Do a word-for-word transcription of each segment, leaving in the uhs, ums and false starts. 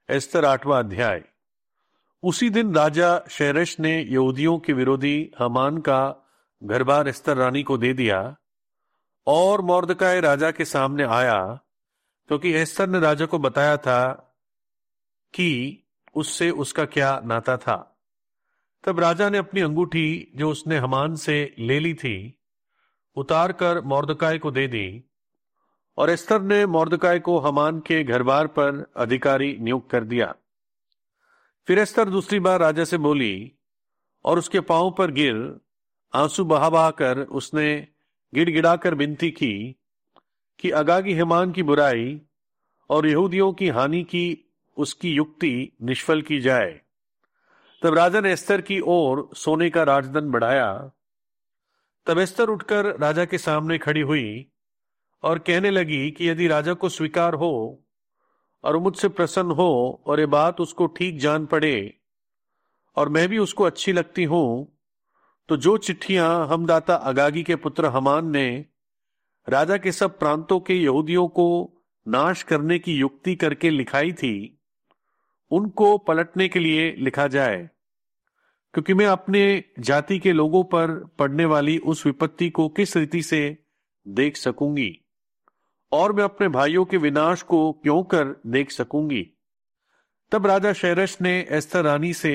एस्तर आठवां अध्याय। उसी दिन राजा शेरेश ने यहूदियों के विरोधी हामान का घरबार एस्तर रानी को दे दिया और मोर्दकाई राजा के सामने आया, क्योंकि एस्तर ने राजा को बताया था कि उससे उसका क्या नाता था। तब राजा ने अपनी अंगूठी जो उसने हामान से ले ली थी उतार कर मोर्दकाई को दे दी, और एस्तर ने मोर्दकाई को हामान के घरबार पर अधिकारी नियुक्त कर दिया। फिर एस्तर दूसरी बार राजा से बोली और उसके पांव पर गिर आंसू बहा बहा कर उसने गिड़गिड़ाकर विनती की कि अगागी हामान की बुराई और यहूदियों की हानि की उसकी युक्ति निष्फल की जाए। तब राजा ने एस्तर की ओर सोने का राजदंड बढ़ाया। तब एस्तर उठकर राजा के सामने खड़ी हुई और कहने लगी कि यदि राजा को स्वीकार हो और मुझसे प्रसन्न हो और ये बात उसको ठीक जान पड़े और मैं भी उसको अच्छी लगती हूं, तो जो चिट्ठियां हमदाता अगागी के पुत्र हामान ने राजा के सब प्रांतों के यहूदियों को नाश करने की युक्ति करके लिखाई थी, उनको पलटने के लिए लिखा जाए, क्योंकि मैं अपने जाति के लोगों पर पड़ने वाली उस विपत्ति को किस रीति से देख सकूंगी और मैं अपने भाइयों के विनाश को क्यों कर देख सकूंगी। तब राजा शेरेश ने एस्तर रानी से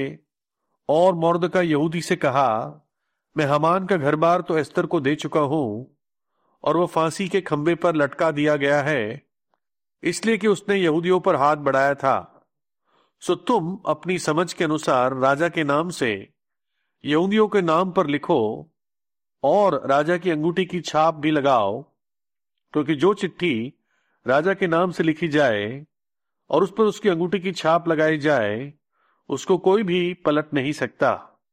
और मोर्दकाई यहूदी से कहा, मैं हामान का घरबार तो एस्तर को दे चुका हूं और वह फांसी के खंबे पर लटका दिया गया है, इसलिए कि उसने यहूदियों पर हाथ बढ़ाया था। सो तुम अपनी समझ के अनुसार राजा के नाम से यहूदियों के नाम पर लिखो और राजा की अंगूठी की छाप भी लगाओ, क्योंकि जो चिट्ठी राजा के नाम से लिखी जाए और उस पर उसकी अंगूठी की छाप लगाई जाए, उसको कोई भी पलट नहीं सकता।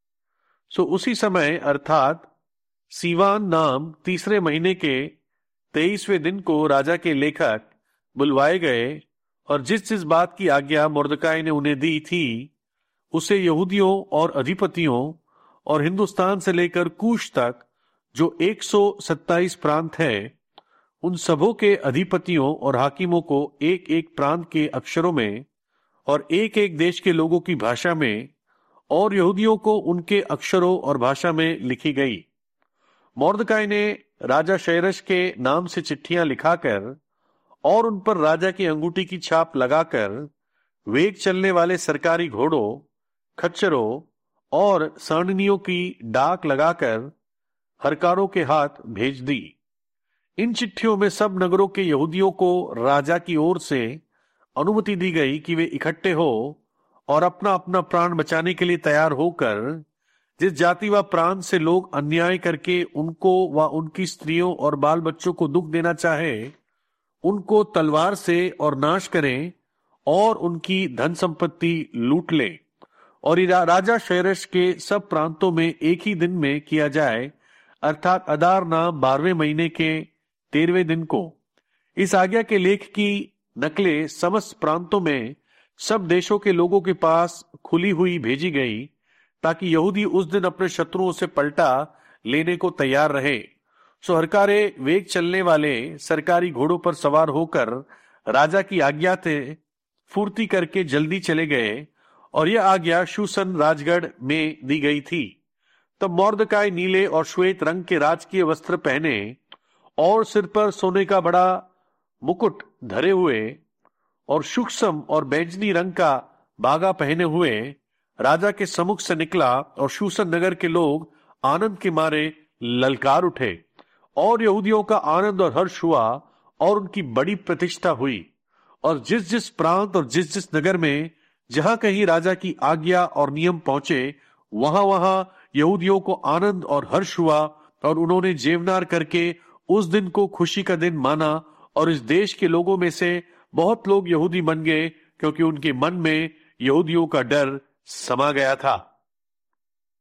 सो उसी समय अर्थात सीवान नाम तीसरे महीने के तेईसवें दिन को राजा के लेखक बुलवाए गए और जिस जिस बात की आज्ञा मोर्दकाई ने उन्हें दी थी उसे यहूदियों और अधिपतियों और हिंदुस्तान से लेकर कूश तक जो एक सौ सत्ताईस प्रांत है, उन सबों के अधिपतियों और हाकिमों को एक एक प्रांत के अक्षरों में और एक एक देश के लोगों की भाषा में और यहूदियों को उनके अक्षरों और भाषा में लिखी गई। मोर्दकाई ने राजा शेरेश के नाम से चिट्ठियां लिखाकर और उन पर राजा की अंगूठी की छाप लगाकर वेग चलने वाले सरकारी घोड़ों, खच्चरों और सारनियों की डाक लगाकर हरकारों के हाथ भेज दी। इन चिट्ठियों में सब नगरों के यहूदियों को राजा की ओर से अनुमति दी गई कि वे इकट्ठे हो और अपना अपना प्राण बचाने के लिए तैयार होकर जिस जाति व प्रांत से लोग अन्याय करके उनको व उनकी स्त्रियों और बाल बच्चों को दुख देना चाहे, उनको तलवार से और नाश करें और उनकी धन संपत्ति लूट ले। और राजा शेरेश के सब प्रांतों में एक ही दिन में किया जाए, अर्थात अदार नाम बारहवें महीने के तेरहवें दिन को। इस आज्ञा के लेख की नकलें समस्त प्रांतों में सब देशों के लोगों के पास खुली हुई भेजी गई, ताकि यहूदी उस दिन अपने शत्रुओं से पलटा लेने को तैयार रहे। सो हरकारे वेग चलने वाले सरकारी घोड़ों पर सवार होकर राजा की आज्ञा से फुर्ती करके जल्दी चले गए, और यह आज्ञा शूशन राजगढ़ में दी गई थी। तब मोर्दकाई नीले और श्वेत रंग के राजकीय वस्त्र पहने और सिर पर सोने का बड़ा मुकुट धरे हुए और सूक्ष्म और बैंजनी रंग का बागा पहने हुए राजा के सम्मुख से निकला, और शूशन नगर के लोग आनंद के मारे ललकार उठे और यहूदियों का आनंद और हर्ष हुआ और उनकी बड़ी प्रतिष्ठा हुई। और जिस जिस प्रांत और जिस जिस नगर में जहां कहीं राजा की आज्ञा और नियम पहुंचे, वहां वहां यहूदियों को आनंद और हर्ष हुआ और उन्होंने जेवनार करके उस दिन को खुशी का दिन माना। और इस देश के लोगों में से बहुत लोग यहूदी बन गए, क्योंकि उनके मन में यहूदियों का डर समा गया था।